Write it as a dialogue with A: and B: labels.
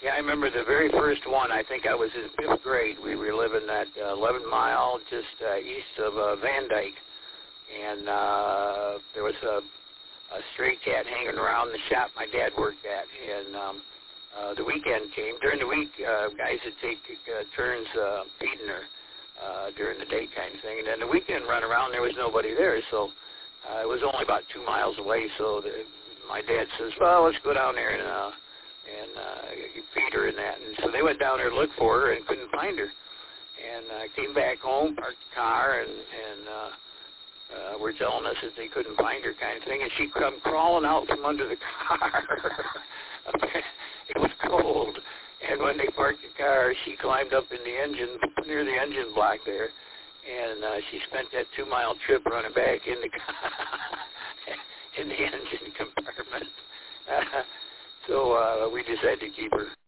A: Yeah, I remember the very first one. I think I was in 5th grade. We were living at 11 Mile, just east of Van Dyke. And there was a stray cat hanging around the shop my dad worked at. And the weekend came. During the week, guys would take turns feeding her during the day kind of thing. And then the weekend run around, there was nobody there. So it was only about 2 miles away. So my dad says, well, let's go down there and feed her and that. And so they went down there to look for her and couldn't find her. And came back home, parked the car, and were telling us that they couldn't find her kind of thing. And she come crawling out from under the car. It was cold. And when they parked the car, she climbed up in the engine, near the engine block there. And she spent that 2-mile trip running back in the car, in the engine compartment. So we decided to keep her.